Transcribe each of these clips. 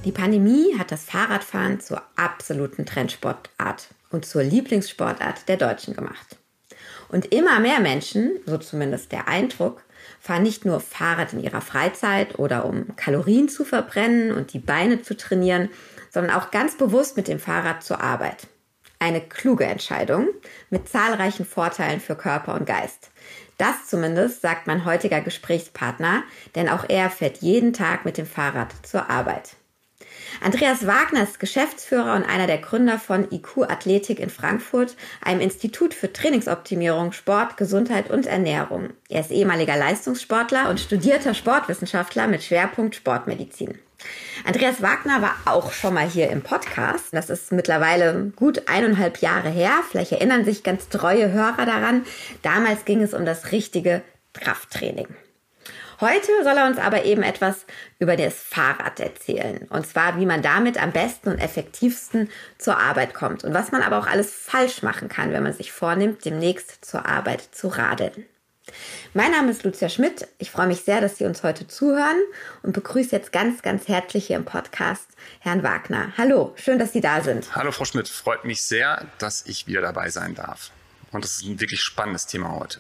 Die Pandemie hat das Fahrradfahren zur absoluten Trendsportart und zur Lieblingssportart der Deutschen gemacht. Und immer mehr Menschen, so zumindest der Eindruck, fahren nicht nur Fahrrad in ihrer Freizeit oder um Kalorien zu verbrennen und die Beine zu trainieren, sondern auch ganz bewusst mit dem Fahrrad zur Arbeit. Eine kluge Entscheidung mit zahlreichen Vorteilen für Körper und Geist. Das zumindest sagt mein heutiger Gesprächspartner, denn auch er fährt jeden Tag mit dem Fahrrad zur Arbeit. Andreas Wagner ist Geschäftsführer und einer der Gründer von IQ Athletik in Frankfurt, einem Institut für Trainingsoptimierung, Sport, Gesundheit und Ernährung. Er ist ehemaliger Leistungssportler und studierter Sportwissenschaftler mit Schwerpunkt Sportmedizin. Andreas Wagner war auch schon mal hier im Podcast. Das ist mittlerweile gut 1,5 Jahre her. Vielleicht erinnern sich ganz treue Hörer daran. Damals ging es um das richtige Krafttraining. Heute soll er uns aber eben etwas über das Fahrrad erzählen. Und zwar, wie man damit am besten und effektivsten zur Arbeit kommt. Und was man aber auch alles falsch machen kann, wenn man sich vornimmt, demnächst zur Arbeit zu radeln. Mein Name ist Lucia Schmidt. Ich freue mich sehr, dass Sie uns heute zuhören und begrüße jetzt ganz, ganz herzlich hier im Podcast Herrn Wagner. Hallo, schön, dass Sie da sind. Hallo Frau Schmidt, freut mich sehr, dass ich wieder dabei sein darf. Und das ist ein wirklich spannendes Thema heute.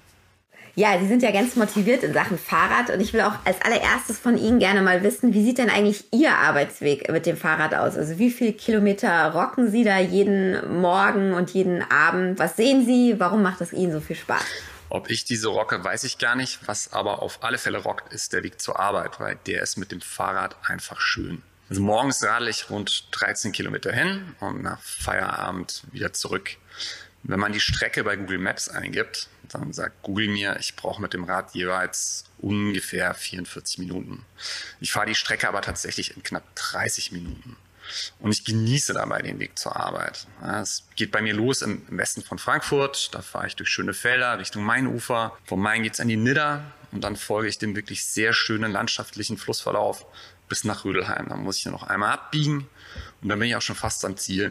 Ja, Sie sind ja ganz motiviert in Sachen Fahrrad und ich will auch als allererstes von Ihnen gerne mal wissen, wie sieht denn eigentlich Ihr Arbeitsweg mit dem Fahrrad aus? Also wie viele Kilometer rocken Sie da jeden Morgen und jeden Abend? Was sehen Sie? Warum macht es Ihnen so viel Spaß? Ob ich diese rocke, weiß ich gar nicht. Was aber auf alle Fälle rockt, ist der Weg zur Arbeit, weil der ist mit dem Fahrrad einfach schön. Also morgens radel ich rund 13 Kilometer hin und nach Feierabend wieder zurück. Wenn man die Strecke bei Google Maps eingibt, dann sagt Google mir, ich brauche mit dem Rad jeweils ungefähr 44 Minuten. Ich fahre die Strecke aber tatsächlich in knapp 30 Minuten. Und ich genieße dabei den Weg zur Arbeit. Ja, es geht bei mir los im Westen von Frankfurt. Da fahre ich durch schöne Felder Richtung Mainufer. Vom Main geht es an die Nidda und dann folge ich dem wirklich sehr schönen landschaftlichen Flussverlauf bis nach Rödelheim. Da muss ich noch einmal abbiegen und dann bin ich auch schon fast am Ziel.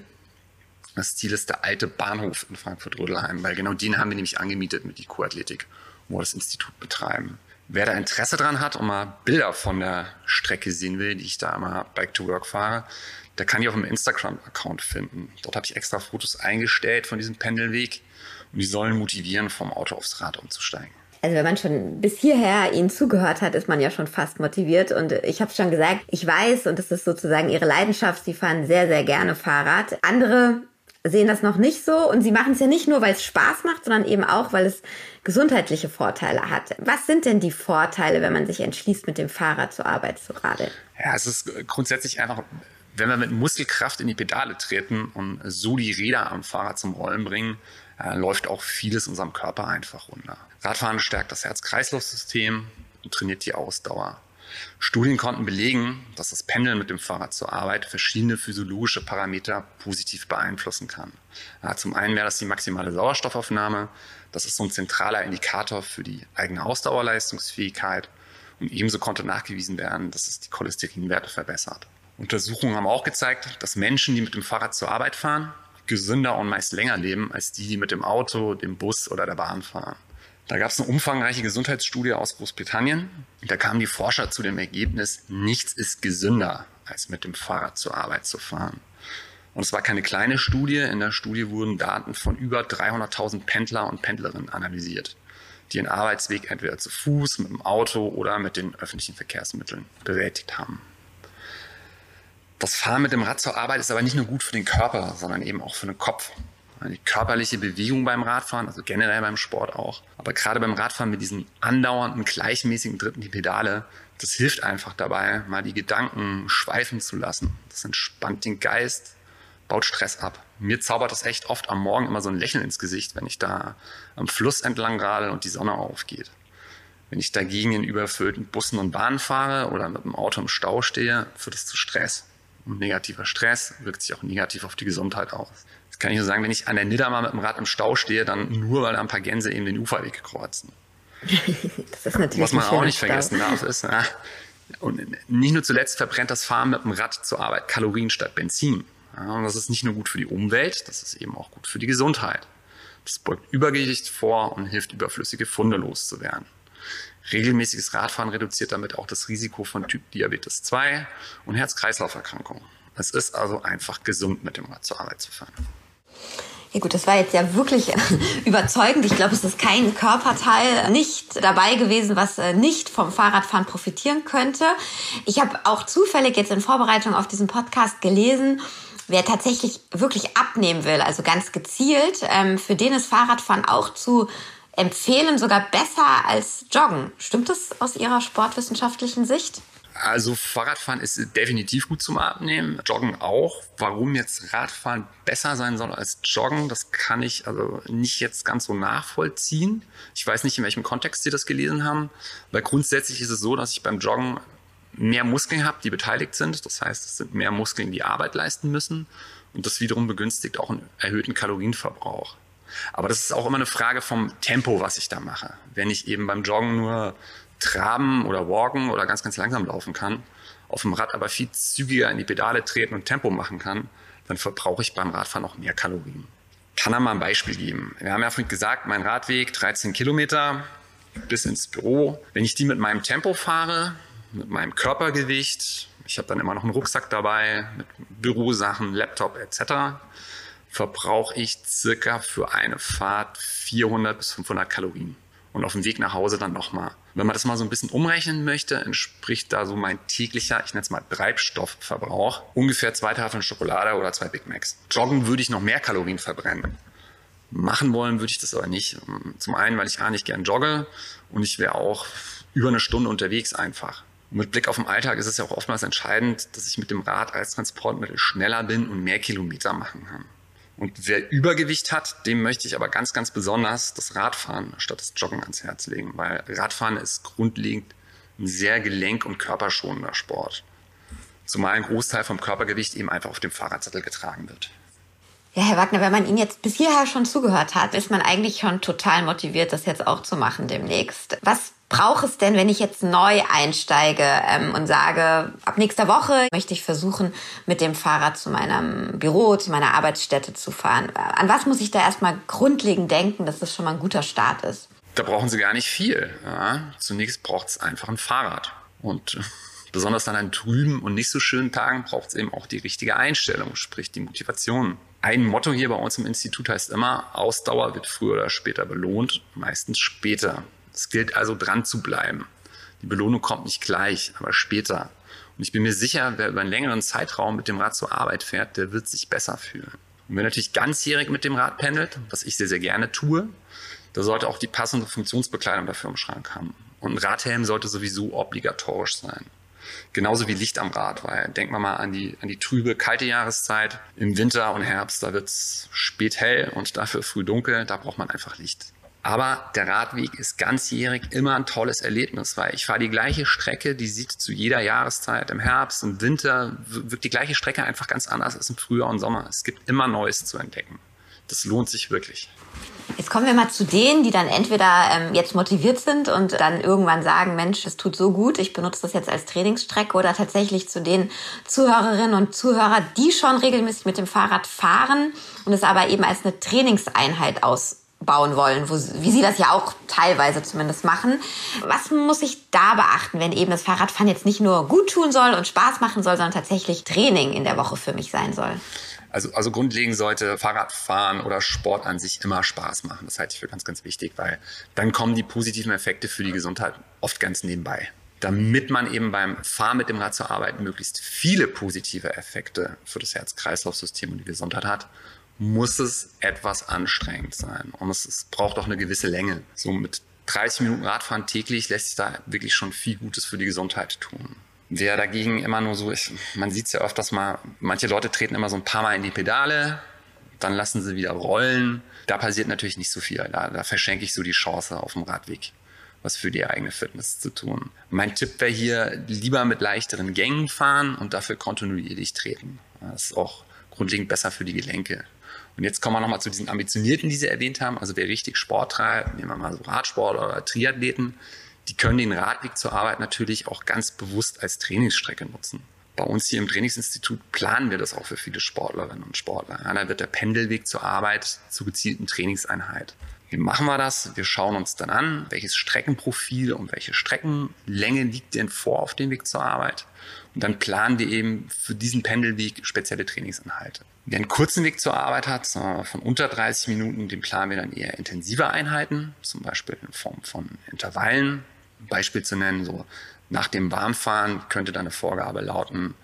Das Ziel ist der alte Bahnhof in Frankfurt-Rödelheim, weil genau den haben wir nämlich angemietet mit IQ Athletik, wo wir das Institut betreiben. Wer da Interesse dran hat und mal Bilder von der Strecke sehen will, die ich da immer Bike to Work fahre, der kann die auf dem Instagram-Account finden. Dort habe ich extra Fotos eingestellt von diesem Pendelweg und die sollen motivieren, vom Auto aufs Rad umzusteigen. Also wenn man schon bis hierher Ihnen zugehört hat, ist man ja schon fast motiviert. Und ich habe schon gesagt, ich weiß, und das ist sozusagen Ihre Leidenschaft, Sie fahren sehr, sehr gerne Fahrrad. Andere sehen das noch nicht so und sie machen es ja nicht nur, weil es Spaß macht, sondern eben auch, weil es gesundheitliche Vorteile hat. Was sind denn die Vorteile, wenn man sich entschließt, mit dem Fahrrad zur Arbeit zu radeln? Ja, es ist grundsätzlich einfach, wenn wir mit Muskelkraft in die Pedale treten und so die Räder am Fahrrad zum Rollen bringen, läuft auch vieles in unserem Körper einfach runter. Radfahren stärkt das Herz-Kreislauf-System und trainiert die Ausdauer. Studien konnten belegen, dass das Pendeln mit dem Fahrrad zur Arbeit verschiedene physiologische Parameter positiv beeinflussen kann. Ja, zum einen wäre das die maximale Sauerstoffaufnahme. Das ist so ein zentraler Indikator für die eigene Ausdauerleistungsfähigkeit. Und ebenso konnte nachgewiesen werden, dass es die Cholesterinwerte verbessert. Untersuchungen haben auch gezeigt, dass Menschen, die mit dem Fahrrad zur Arbeit fahren, gesünder und meist länger leben, als die, die mit dem Auto, dem Bus oder der Bahn fahren. Da gab es eine umfangreiche Gesundheitsstudie aus Großbritannien. Da kamen die Forscher zu dem Ergebnis, nichts ist gesünder, als mit dem Fahrrad zur Arbeit zu fahren. Und es war keine kleine Studie. In der Studie wurden Daten von über 300.000 Pendler und Pendlerinnen analysiert, die ihren Arbeitsweg entweder zu Fuß, mit dem Auto oder mit den öffentlichen Verkehrsmitteln bewältigt haben. Das Fahren mit dem Rad zur Arbeit ist aber nicht nur gut für den Körper, sondern eben auch für den Kopf. Die körperliche Bewegung beim Radfahren, also generell beim Sport auch. Aber gerade beim Radfahren mit diesen andauernden, gleichmäßigen Tritten die Pedale, das hilft einfach dabei, mal die Gedanken schweifen zu lassen. Das entspannt den Geist, baut Stress ab. Mir zaubert das echt oft am Morgen immer so ein Lächeln ins Gesicht, wenn ich da am Fluss entlang radel und die Sonne aufgeht. Wenn ich dagegen in überfüllten Bussen und Bahnen fahre oder mit dem Auto im Stau stehe, führt es zu Stress. Und negativer Stress wirkt sich auch negativ auf die Gesundheit aus. Das kann ich nur sagen, wenn ich an der Nidda mal mit dem Rad im Stau stehe, dann nur, weil da ein paar Gänse eben den Uferweg kreuzen. Das ist natürlich was man auch nicht vergessen darf, ist, und nicht nur zuletzt verbrennt das Fahren mit dem Rad zur Arbeit Kalorien statt Benzin. Ja, und das ist nicht nur gut für die Umwelt, das ist eben auch gut für die Gesundheit. Das beugt Übergewicht vor und hilft, überflüssige Funde loszuwerden. Regelmäßiges Radfahren reduziert damit auch das Risiko von Typ-Diabetes 2 und Herz-Kreislauf-Erkrankungen. Es ist also einfach gesund, mit dem Rad zur Arbeit zu fahren. Ja gut, das war jetzt ja wirklich überzeugend. Ich glaube, es ist kein Körperteil nicht dabei gewesen, was nicht vom Fahrradfahren profitieren könnte. Ich habe auch zufällig jetzt in Vorbereitung auf diesen Podcast gelesen, wer tatsächlich wirklich abnehmen will, also ganz gezielt, für den ist Fahrradfahren auch zu empfehlen, sogar besser als Joggen. Stimmt das aus Ihrer sportwissenschaftlichen Sicht? Also Fahrradfahren ist definitiv gut zum Abnehmen, Joggen auch. Warum jetzt Radfahren besser sein soll als Joggen, das kann ich also nicht jetzt ganz so nachvollziehen. Ich weiß nicht, in welchem Kontext Sie das gelesen haben, weil grundsätzlich ist es so, dass ich beim Joggen mehr Muskeln habe, die beteiligt sind. Das heißt, es sind mehr Muskeln, die Arbeit leisten müssen und das wiederum begünstigt auch einen erhöhten Kalorienverbrauch. Aber das ist auch immer eine Frage vom Tempo, was ich da mache. Wenn ich eben beim Joggen nur traben oder walken oder ganz, ganz langsam laufen kann, auf dem Rad aber viel zügiger in die Pedale treten und Tempo machen kann, dann verbrauche ich beim Radfahren auch mehr Kalorien. Ich kann da mal ein Beispiel geben. Wir haben ja vorhin gesagt, mein Radweg 13 Kilometer bis ins Büro. Wenn ich die mit meinem Tempo fahre, mit meinem Körpergewicht, ich habe dann immer noch einen Rucksack dabei, mit Bürosachen, Laptop etc., verbrauche ich circa für eine Fahrt 400 bis 500 Kalorien. Und auf dem Weg nach Hause dann nochmal. Wenn man das mal so ein bisschen umrechnen möchte, entspricht da so mein täglicher, ich nenne es mal Treibstoffverbrauch, ungefähr 2 Tafeln Schokolade oder 2 Big Macs. Joggen würde ich noch mehr Kalorien verbrennen. Machen wollen würde ich das aber nicht. Zum einen, weil ich gar nicht gern jogge und ich wäre auch über eine Stunde unterwegs einfach. Und mit Blick auf den Alltag ist es ja auch oftmals entscheidend, dass ich mit dem Rad als Transportmittel schneller bin und mehr Kilometer machen kann. Und wer Übergewicht hat, dem möchte ich aber ganz, ganz besonders das Radfahren statt das Joggen ans Herz legen, weil Radfahren ist grundlegend ein sehr gelenk- und körperschonender Sport. Zumal ein Großteil vom Körpergewicht eben einfach auf dem Fahrradsattel getragen wird. Ja, Herr Wagner, wenn man Ihnen jetzt bis hierher schon zugehört hat, ist man eigentlich schon total motiviert, das jetzt auch zu machen demnächst. Was braucht es denn, wenn ich jetzt neu einsteige und sage, ab nächster Woche möchte ich versuchen, mit dem Fahrrad zu meinem Büro, zu meiner Arbeitsstätte zu fahren? An was muss ich da erstmal grundlegend denken, dass das schon mal ein guter Start ist? Da brauchen Sie gar nicht viel. Ja. Zunächst braucht es einfach ein Fahrrad. Und besonders dann an trüben und nicht so schönen Tagen braucht es eben auch die richtige Einstellung, sprich die Motivation. Ein Motto hier bei uns im Institut heißt immer, Ausdauer wird früher oder später belohnt, meistens später. Es gilt also dran zu bleiben. Die Belohnung kommt nicht gleich, aber später. Und ich bin mir sicher, wer über einen längeren Zeitraum mit dem Rad zur Arbeit fährt, der wird sich besser fühlen. Und wer natürlich ganzjährig mit dem Rad pendelt, was ich sehr, sehr gerne tue, da sollte auch die passende Funktionsbekleidung dafür im Schrank haben. Und ein Radhelm sollte sowieso obligatorisch sein. Genauso wie Licht am Rad, weil denkt man mal an die trübe, kalte Jahreszeit. Im Winter und Herbst, da wird es spät hell und dafür früh dunkel, da braucht man einfach Licht. Aber der Radweg ist ganzjährig immer ein tolles Erlebnis, weil ich fahre die gleiche Strecke, die sieht zu jeder Jahreszeit, im Herbst, im Winter, wirkt die gleiche Strecke einfach ganz anders als im Frühjahr und Sommer. Es gibt immer Neues zu entdecken. Das lohnt sich wirklich. Jetzt kommen wir mal zu denen, die dann entweder jetzt motiviert sind und dann irgendwann sagen, Mensch, es tut so gut, ich benutze das jetzt als Trainingsstrecke, oder tatsächlich zu den Zuhörerinnen und Zuhörern, die schon regelmäßig mit dem Fahrrad fahren und es aber eben als eine Trainingseinheit ausbauen wollen, wie Sie das ja auch teilweise zumindest machen. Was muss ich da beachten, wenn eben das Fahrradfahren jetzt nicht nur gut tun soll und Spaß machen soll, sondern tatsächlich Training in der Woche für mich sein soll? Also grundlegend sollte Fahrradfahren oder Sport an sich immer Spaß machen. Das halte ich für ganz, ganz wichtig, weil dann kommen die positiven Effekte für die Gesundheit oft ganz nebenbei. Damit man eben beim Fahren mit dem Rad zur Arbeit möglichst viele positive Effekte für das Herz-Kreislauf-System und die Gesundheit hat, muss es etwas anstrengend sein. Und es braucht auch eine gewisse Länge. So mit 30 Minuten Radfahren täglich lässt sich da wirklich schon viel Gutes für die Gesundheit tun. Wer dagegen immer nur so ist, man sieht es ja öfters mal, manche Leute treten immer so ein paar Mal in die Pedale, dann lassen sie wieder rollen. Da passiert natürlich nicht so viel. Da verschenke ich so die Chance auf dem Radweg, was für die eigene Fitness zu tun. Mein Tipp wäre hier, lieber mit leichteren Gängen fahren und dafür kontinuierlich treten. Das ist auch grundlegend besser für die Gelenke. Und jetzt kommen wir nochmal zu diesen Ambitionierten, die Sie erwähnt haben. Also wer richtig Sport treibt, nehmen wir mal so Radsport oder Triathleten, die können den Radweg zur Arbeit natürlich auch ganz bewusst als Trainingsstrecke nutzen. Bei uns hier im Trainingsinstitut planen wir das auch für viele Sportlerinnen und Sportler. Ja, da wird der Pendelweg zur Arbeit zur gezielten Trainingseinheit. Wie machen wir das? Wir schauen uns dann an, welches Streckenprofil und welche Streckenlänge liegt denn vor auf dem Weg zur Arbeit. Und dann planen wir eben für diesen Pendelweg spezielle Trainingsinhalte. Wer einen kurzen Weg zur Arbeit hat, von unter 30 Minuten, den planen wir dann eher intensive Einheiten, zum Beispiel in Form von Intervallen. Ein Beispiel zu nennen, so nach dem Warmfahren könnte dann eine Vorgabe lauten,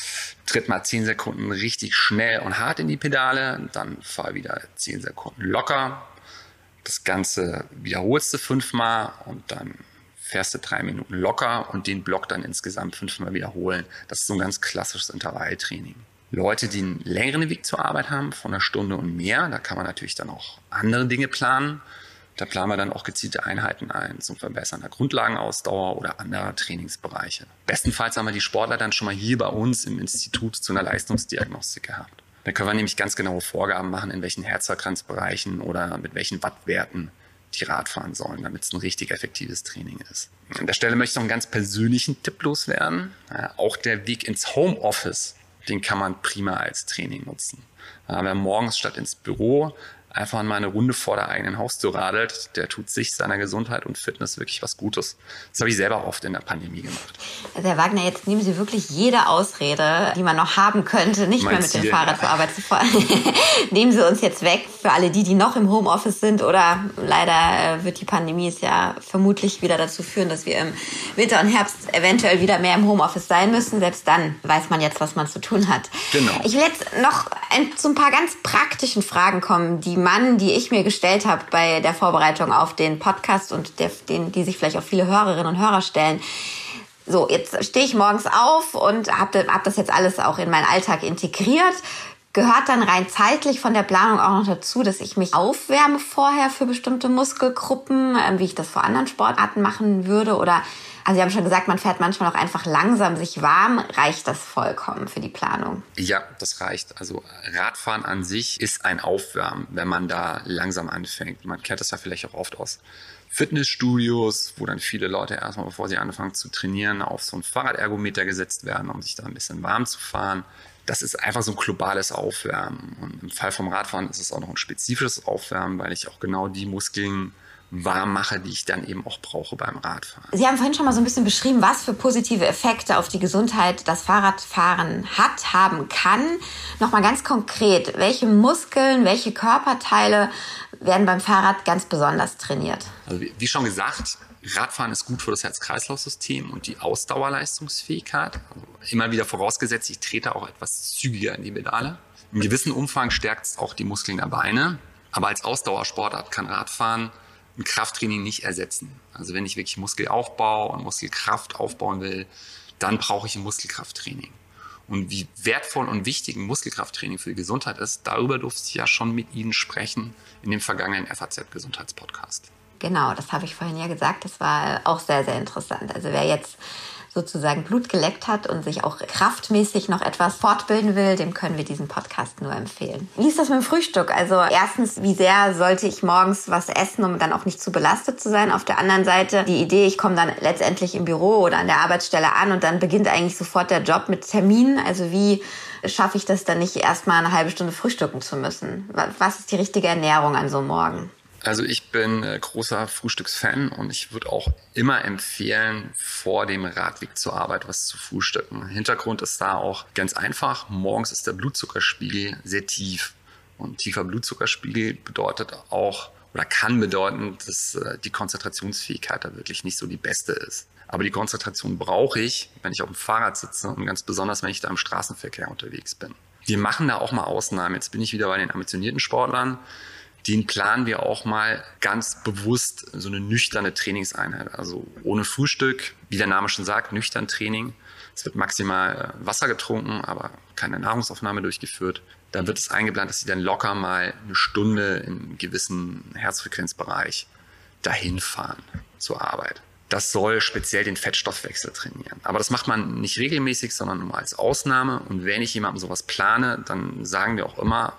tritt mal 10 Sekunden richtig schnell und hart in die Pedale, dann fahr wieder 10 Sekunden locker. Das Ganze wiederholst du 5-mal und dann fährst du 3 Minuten locker und den Block dann insgesamt 5-mal wiederholen. Das ist so ein ganz klassisches Intervalltraining. Leute, die einen längeren Weg zur Arbeit haben, von 1 Stunde und mehr, da kann man natürlich dann auch andere Dinge planen. Da planen wir dann auch gezielte Einheiten ein zum Verbessern der Grundlagenausdauer oder anderer Trainingsbereiche. Bestenfalls haben wir die Sportler dann schon mal hier bei uns im Institut zu einer Leistungsdiagnostik gehabt. Da können wir nämlich ganz genaue Vorgaben machen, in welchen Herzfrequenzbereichen oder mit welchen Wattwerten die Rad fahren sollen, damit es ein richtig effektives Training ist. An der Stelle möchte ich noch einen ganz persönlichen Tipp loswerden. Auch der Weg ins Homeoffice, den kann man prima als Training nutzen. Wer morgens statt ins Büro einfach mal eine Runde vor der eigenen Haustür radelt, der tut sich, seiner Gesundheit und Fitness wirklich was Gutes. Das habe ich selber oft in der Pandemie gemacht. Also Herr Wagner, jetzt nehmen Sie wirklich jede Ausrede, die man noch haben könnte, nicht mehr mit dem Fahrrad zur Arbeit zu fahren. Nehmen Sie uns jetzt weg für alle die noch im Homeoffice sind, oder leider wird die Pandemie es ja vermutlich wieder dazu führen, dass wir im Winter und Herbst eventuell wieder mehr im Homeoffice sein müssen. Selbst dann weiß man jetzt, was man zu tun hat. Genau. Ich will jetzt noch zu ein paar ganz praktischen Fragen kommen, die ich mir gestellt habe bei der Vorbereitung auf den Podcast und die sich vielleicht auch viele Hörerinnen und Hörer stellen. So, jetzt stehe ich morgens auf und hab das jetzt alles auch in meinen Alltag integriert. Gehört dann rein zeitlich von der Planung auch noch dazu, dass ich mich aufwärme vorher für bestimmte Muskelgruppen, wie ich das vor anderen Sportarten machen würde? Oder, also Sie haben schon gesagt, man fährt manchmal auch einfach langsam sich warm. Reicht das vollkommen für die Planung? Ja, das reicht. Also Radfahren an sich ist ein Aufwärmen, wenn man da langsam anfängt. Man kennt das ja vielleicht auch oft aus Fitnessstudios, wo dann viele Leute erstmal, bevor sie anfangen zu trainieren, auf so ein Fahrradergometer gesetzt werden, um sich da ein bisschen warm zu fahren. Das ist einfach so ein globales Aufwärmen. Und im Fall vom Radfahren ist es auch noch ein spezifisches Aufwärmen, weil ich auch genau die Muskeln warm mache, die ich dann eben auch brauche beim Radfahren. Sie haben vorhin schon mal so ein bisschen beschrieben, was für positive Effekte auf die Gesundheit das Fahrradfahren haben kann. Nochmal ganz konkret, welche Muskeln, welche Körperteile werden beim Fahrrad ganz besonders trainiert? Also wie schon gesagt, Radfahren ist gut für das Herz-Kreislauf-System und die Ausdauerleistungsfähigkeit. Also immer wieder vorausgesetzt, ich trete auch etwas zügiger in die Pedale. In gewissem Umfang stärkt es auch die Muskeln der Beine. Aber als Ausdauersportart kann Radfahren ein Krafttraining nicht ersetzen. Also wenn ich wirklich Muskelaufbau und Muskelkraft aufbauen will, dann brauche ich ein Muskelkrafttraining. Und wie wertvoll und wichtig ein Muskelkrafttraining für die Gesundheit ist, darüber durfte ich ja schon mit Ihnen sprechen in dem vergangenen FAZ-Gesundheitspodcast. Genau, das habe ich vorhin ja gesagt. Das war auch sehr, sehr interessant. Also wer jetzt sozusagen Blut geleckt hat und sich auch kraftmäßig noch etwas fortbilden will, dem können wir diesen Podcast nur empfehlen. Wie ist das mit dem Frühstück? Also erstens, wie sehr sollte ich morgens was essen, um dann auch nicht zu belastet zu sein? Auf der anderen Seite die Idee, ich komme dann letztendlich im Büro oder an der Arbeitsstelle an und dann beginnt eigentlich sofort der Job mit Terminen. Also wie schaffe ich das dann nicht, erstmal eine halbe Stunde frühstücken zu müssen? Was ist die richtige Ernährung an so einem Morgen? Also ich bin großer Frühstücksfan und ich würde auch immer empfehlen, vor dem Radweg zur Arbeit was zu frühstücken. Hintergrund ist da auch ganz einfach. Morgens ist der Blutzuckerspiegel sehr tief. Und tiefer Blutzuckerspiegel bedeutet auch oder kann bedeuten, dass die Konzentrationsfähigkeit da wirklich nicht so die beste ist. Aber die Konzentration brauche ich, wenn ich auf dem Fahrrad sitze und ganz besonders, wenn ich da im Straßenverkehr unterwegs bin. Wir machen da auch mal Ausnahmen. Jetzt bin ich wieder bei den ambitionierten Sportlern. Den planen wir auch mal ganz bewusst so eine nüchterne Trainingseinheit. Also ohne Frühstück, wie der Name schon sagt, nüchtern Training. Es wird maximal Wasser getrunken, aber keine Nahrungsaufnahme durchgeführt. Da wird es eingeplant, dass sie dann locker mal eine Stunde im gewissen Herzfrequenzbereich dahin fahren zur Arbeit. Das soll speziell den Fettstoffwechsel trainieren. Aber das macht man nicht regelmäßig, sondern nur als Ausnahme. Und wenn ich jemandem sowas plane, dann sagen wir auch immer,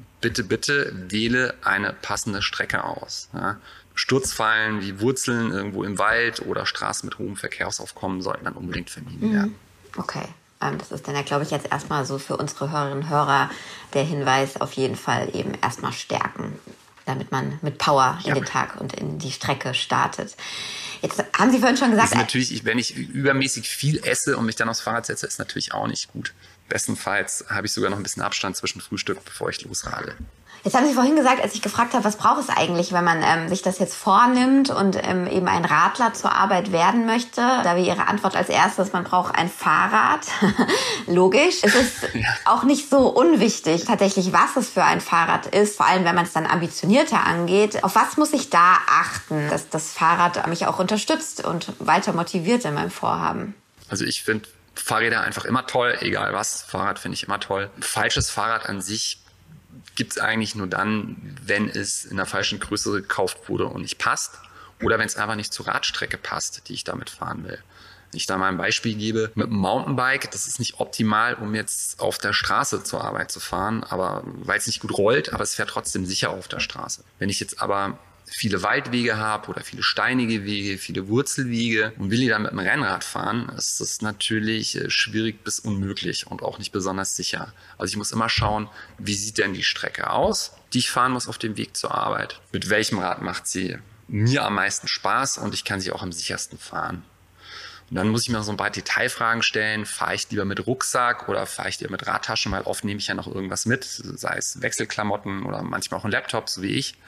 bitte wähle eine passende Strecke aus. Ja. Sturzfallen wie Wurzeln irgendwo im Wald oder Straßen mit hohem Verkehrsaufkommen sollten dann unbedingt vermieden werden. Okay, das ist dann ja, glaube ich, jetzt erstmal so für unsere Hörerinnen und Hörer der Hinweis, auf jeden Fall eben erstmal stärken. damit man mit Power in den Tag und in die Strecke startet. Jetzt haben Sie vorhin schon gesagt... Das ist natürlich, wenn ich übermäßig viel esse und mich dann aufs Fahrrad setze, ist natürlich auch nicht gut. Bestenfalls habe ich sogar noch ein bisschen Abstand zwischen Frühstück, bevor ich losradel. Jetzt haben Sie vorhin gesagt, als ich gefragt habe, was braucht es eigentlich, wenn man sich das jetzt vornimmt und eben ein Radler zur Arbeit werden möchte? Da wäre Ihre Antwort als erstes, man braucht ein Fahrrad. Logisch. Es ist auch nicht so unwichtig, tatsächlich, was es für ein Fahrrad ist, vor allem wenn man es dann ambitionierter angeht. Auf was muss ich da achten, dass das Fahrrad mich auch unterstützt und weiter motiviert in meinem Vorhaben? Also ich finde Fahrräder einfach immer toll, egal was. Fahrrad finde ich immer toll. Ein falsches Fahrrad an sich gibt es eigentlich nur dann, wenn es in der falschen Größe gekauft wurde und nicht passt oder wenn es einfach nicht zur Radstrecke passt, die ich damit fahren will. Wenn ich da mal ein Beispiel gebe, mit einem Mountainbike, das ist nicht optimal, um jetzt auf der Straße zur Arbeit zu fahren, aber weil es nicht gut rollt, aber es fährt trotzdem sicher auf der Straße. Wenn ich jetzt aber viele Waldwege habe oder viele steinige Wege, viele Wurzelwege und will die dann mit dem Rennrad fahren, ist das natürlich schwierig bis unmöglich und auch nicht besonders sicher. Also ich muss immer schauen, wie sieht denn die Strecke aus, die ich fahren muss auf dem Weg zur Arbeit. Mit welchem Rad macht sie mir am meisten Spaß und ich kann sie auch am sichersten fahren. Und dann muss ich mir so ein paar Detailfragen stellen. Fahre ich lieber mit Rucksack oder fahre ich lieber mit Radtaschen, weil oft nehme ich ja noch irgendwas mit, sei es Wechselklamotten oder manchmal auch ein Laptop, so wie ich.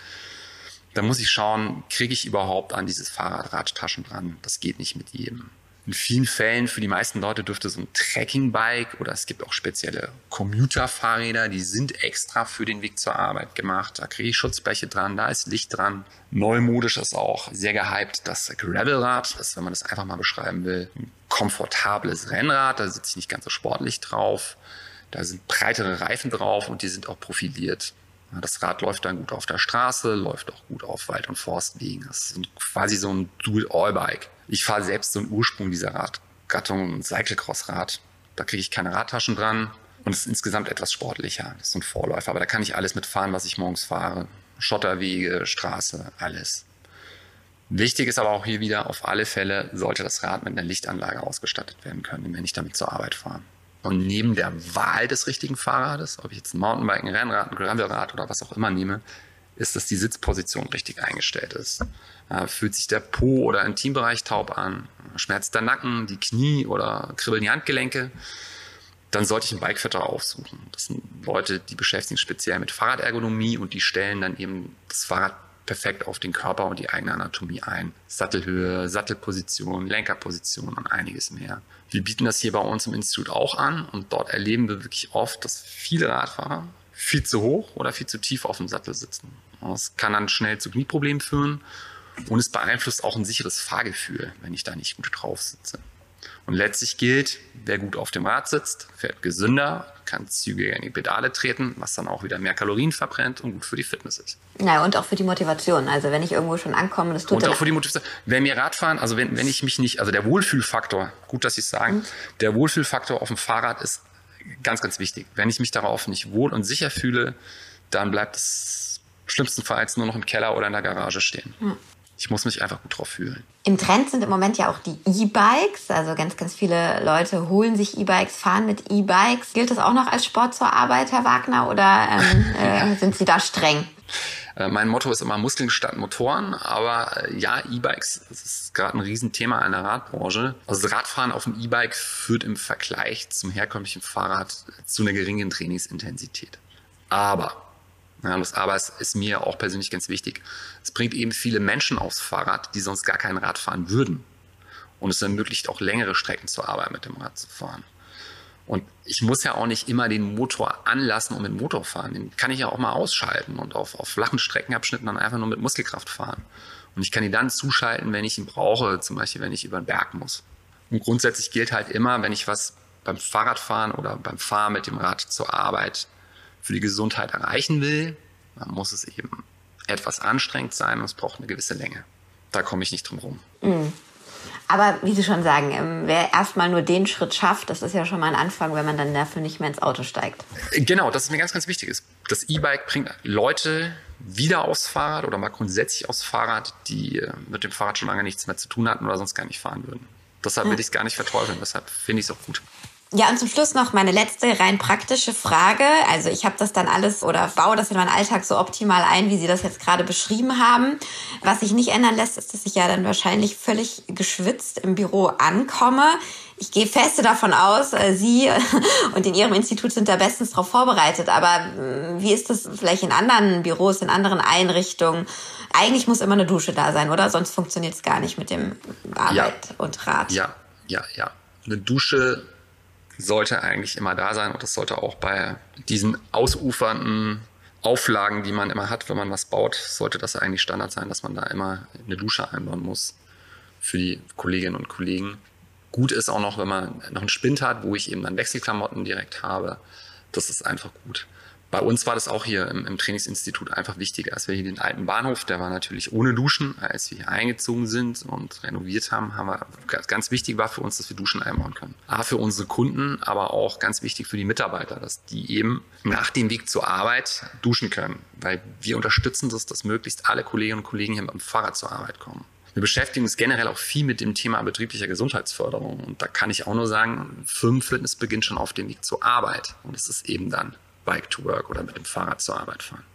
Da muss ich schauen, kriege ich überhaupt an dieses Fahrrad Radtaschen dran? Das geht nicht mit jedem. In vielen Fällen, für die meisten Leute dürfte so ein Trekkingbike oder es gibt auch spezielle Commuter-Fahrräder, die sind extra für den Weg zur Arbeit gemacht. Da kriege ich Schutzbleche dran, da ist Licht dran. Neumodisch ist auch sehr gehypt das Gravelrad, das, wenn man das einfach mal beschreiben will, ein komfortables Rennrad, da sitze ich nicht ganz so sportlich drauf. Da sind breitere Reifen drauf und die sind auch profiliert. Das Rad läuft dann gut auf der Straße, läuft auch gut auf Wald- und Forstwegen. Das ist quasi so ein Dual-All-Bike. Ich fahre selbst so einen Ursprung dieser Radgattung, ein Cyclecross-Rad. Da kriege ich keine Radtaschen dran und es ist insgesamt etwas sportlicher. Das ist so ein Vorläufer, aber da kann ich alles mitfahren, was ich morgens fahre. Schotterwege, Straße, alles. Wichtig ist aber auch hier wieder, auf alle Fälle sollte das Rad mit einer Lichtanlage ausgestattet werden können, wenn ich damit zur Arbeit fahre. Und neben der Wahl des richtigen Fahrrades, ob ich jetzt ein Mountainbike, ein Rennrad, ein Gravelrad oder was auch immer nehme, ist, dass die Sitzposition richtig eingestellt ist. Fühlt sich der Po oder Intimbereich taub an, schmerzt der Nacken, die Knie oder kribbeln die Handgelenke, dann sollte ich einen Bikefitter aufsuchen. Das sind Leute, die beschäftigen sich speziell mit Fahrradergonomie und die stellen dann eben das Fahrrad perfekt auf den Körper und die eigene Anatomie ein. Sattelhöhe, Sattelposition, Lenkerposition und einiges mehr. Wir bieten das hier bei uns im Institut auch an und dort erleben wir wirklich oft, dass viele Radfahrer viel zu hoch oder viel zu tief auf dem Sattel sitzen. Das kann dann schnell zu Knieproblemen führen und es beeinflusst auch ein sicheres Fahrgefühl, wenn ich da nicht gut drauf sitze. Und letztlich gilt, wer gut auf dem Rad sitzt, fährt gesünder, kann zügiger in die Pedale treten, was dann auch wieder mehr Kalorien verbrennt und gut für die Fitness ist. Ja, und auch für die Motivation. Also wenn ich irgendwo schon ankomme, das tut und auch für die Motivation. Wenn mir Radfahren, also wenn ich mich nicht, also der Wohlfühlfaktor, gut, dass Sie es sagen, der Wohlfühlfaktor auf dem Fahrrad ist ganz, ganz wichtig. Wenn ich mich darauf nicht wohl und sicher fühle, dann bleibt es schlimmstenfalls nur noch im Keller oder in der Garage stehen. Ja. Ich muss mich einfach gut drauf fühlen. Im Trend sind im Moment ja auch die E-Bikes. Also ganz, ganz viele Leute holen sich E-Bikes, fahren mit E-Bikes. Gilt das auch noch als Sport zur Arbeit, Herr Wagner, oder sind Sie da streng? Mein Motto ist immer Muskeln statt Motoren, aber ja, E-Bikes, das ist gerade ein Riesenthema in der Radbranche. Also das Radfahren auf dem E-Bike führt im Vergleich zum herkömmlichen Fahrrad zu einer geringen Trainingsintensität. Aber, ja, das Aber ist mir auch persönlich ganz wichtig, es bringt eben viele Menschen aufs Fahrrad, die sonst gar kein Rad fahren würden. Und es ermöglicht auch längere Strecken zur Arbeit mit dem Rad zu fahren. Und ich muss ja auch nicht immer den Motor anlassen und mit dem Motor fahren. Den kann ich ja auch mal ausschalten und auf flachen Streckenabschnitten dann einfach nur mit Muskelkraft fahren. Und ich kann ihn dann zuschalten, wenn ich ihn brauche, zum Beispiel wenn ich über den Berg muss. Und grundsätzlich gilt halt immer, wenn ich was beim Fahrradfahren oder beim Fahren mit dem Rad zur Arbeit für die Gesundheit erreichen will, dann muss es eben etwas anstrengend sein und es braucht eine gewisse Länge. Da komme ich nicht drum rum. Mhm. Aber wie Sie schon sagen, wer erstmal nur den Schritt schafft, das ist ja schon mal ein Anfang, wenn man dann dafür nicht mehr ins Auto steigt. Genau, das ist mir ganz, ganz wichtig. Das E-Bike bringt Leute wieder aufs Fahrrad oder mal grundsätzlich aufs Fahrrad, die mit dem Fahrrad schon lange nichts mehr zu tun hatten oder sonst gar nicht fahren würden. Deshalb will ich es gar nicht verteufeln, deshalb finde ich es auch gut. Ja, und zum Schluss noch meine letzte rein praktische Frage. Also ich habe das dann alles oder baue das in meinen Alltag so optimal ein, wie Sie das jetzt gerade beschrieben haben. Was sich nicht ändern lässt, ist, dass ich ja dann wahrscheinlich völlig geschwitzt im Büro ankomme. Ich gehe feste davon aus, Sie und in Ihrem Institut sind da bestens darauf vorbereitet. Aber wie ist das vielleicht in anderen Büros, in anderen Einrichtungen? Eigentlich muss immer eine Dusche da sein, oder? Sonst funktioniert es gar nicht mit dem Arbeit und Rat. Ja. Eine Dusche sollte eigentlich immer da sein und das sollte auch bei diesen ausufernden Auflagen, die man immer hat, wenn man was baut, sollte das eigentlich Standard sein, dass man da immer eine Dusche einbauen muss für die Kolleginnen und Kollegen. Gut ist auch noch, wenn man noch einen Spind hat, wo ich eben dann Wechselklamotten direkt habe. Das ist einfach gut. Bei uns war das auch hier im Trainingsinstitut einfach wichtig, als wir hier den alten Bahnhof, der war natürlich ohne Duschen, als wir hier eingezogen sind und renoviert haben, ganz wichtig war für uns, dass wir Duschen einbauen können. Für unsere Kunden, aber auch ganz wichtig für die Mitarbeiter, dass die eben nach dem Weg zur Arbeit duschen können, weil wir unterstützen das, dass möglichst alle Kolleginnen und Kollegen hier mit dem Fahrrad zur Arbeit kommen. Wir beschäftigen uns generell auch viel mit dem Thema betrieblicher Gesundheitsförderung und da kann ich auch nur sagen, Firmenfitness beginnt schon auf dem Weg zur Arbeit und es ist eben dann Bike to Work oder mit dem Fahrrad zur Arbeit fahren.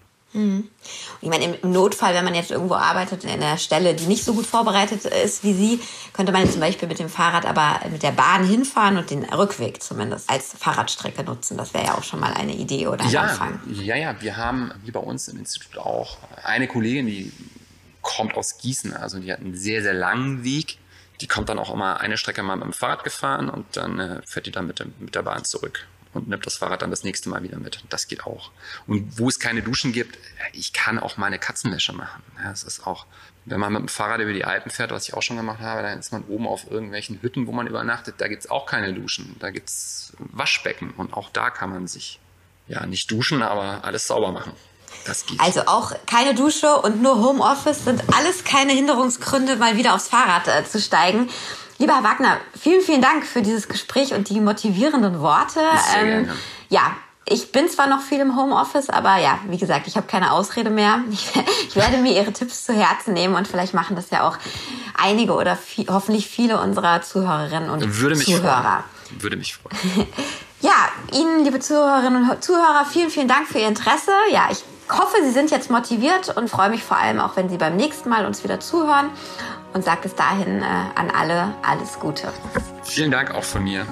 Ich meine, im Notfall, wenn man jetzt irgendwo arbeitet, in einer Stelle, die nicht so gut vorbereitet ist wie Sie, könnte man jetzt zum Beispiel mit dem Fahrrad aber mit der Bahn hinfahren und den Rückweg zumindest als Fahrradstrecke nutzen. Das wäre ja auch schon mal eine Idee oder ein Anfang. Ja, wir haben hier bei uns im Institut auch eine Kollegin, die kommt aus Gießen, also die hat einen sehr, sehr langen Weg. Die kommt dann auch immer eine Strecke mal mit dem Fahrrad gefahren und dann fährt die dann mit der Bahn zurück. Und nimmt das Fahrrad dann das nächste Mal wieder mit. Das geht auch. Und wo es keine Duschen gibt, ich kann auch mal eine Katzenwäsche machen. Ja, es ist auch, wenn man mit dem Fahrrad über die Alpen fährt, was ich auch schon gemacht habe, dann ist man oben auf irgendwelchen Hütten, wo man übernachtet. Da gibt es auch keine Duschen. Da gibt es Waschbecken. Und auch da kann man sich nicht duschen, aber alles sauber machen. Das geht. Also auch keine Dusche und nur Homeoffice sind alles keine Hinderungsgründe, mal wieder aufs Fahrrad zu steigen. Lieber Herr Wagner, vielen, vielen Dank für dieses Gespräch und die motivierenden Worte. Sehr gerne. Ja, ich bin zwar noch viel im Homeoffice, aber ja, wie gesagt, ich habe keine Ausrede mehr. Ich werde mir Ihre Tipps zu Herzen nehmen und vielleicht machen das ja auch einige oder hoffentlich viele unserer Zuhörerinnen und Zuhörer. Würde mich freuen. Ja, Ihnen, liebe Zuhörerinnen und Zuhörer, vielen, vielen Dank für Ihr Interesse. Ja, ich hoffe, Sie sind jetzt motiviert und freue mich vor allem auch, wenn Sie beim nächsten Mal uns wieder zuhören. Und sage bis dahin an alle alles Gute. Vielen Dank auch von mir.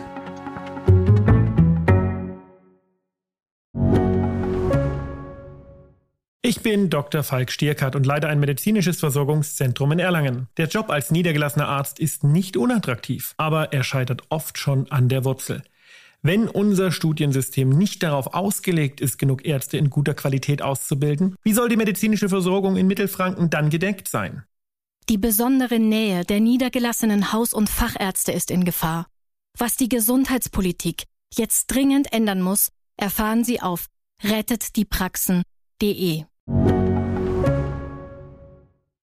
Ich bin Dr. Falk Stierkart und leite ein medizinisches Versorgungszentrum in Erlangen. Der Job als niedergelassener Arzt ist nicht unattraktiv, aber er scheitert oft schon an der Wurzel. Wenn unser Studiensystem nicht darauf ausgelegt ist, genug Ärzte in guter Qualität auszubilden, wie soll die medizinische Versorgung in Mittelfranken dann gedeckt sein? Die besondere Nähe der niedergelassenen Haus- und Fachärzte ist in Gefahr. Was die Gesundheitspolitik jetzt dringend ändern muss, erfahren Sie auf rettetdiepraxen.de.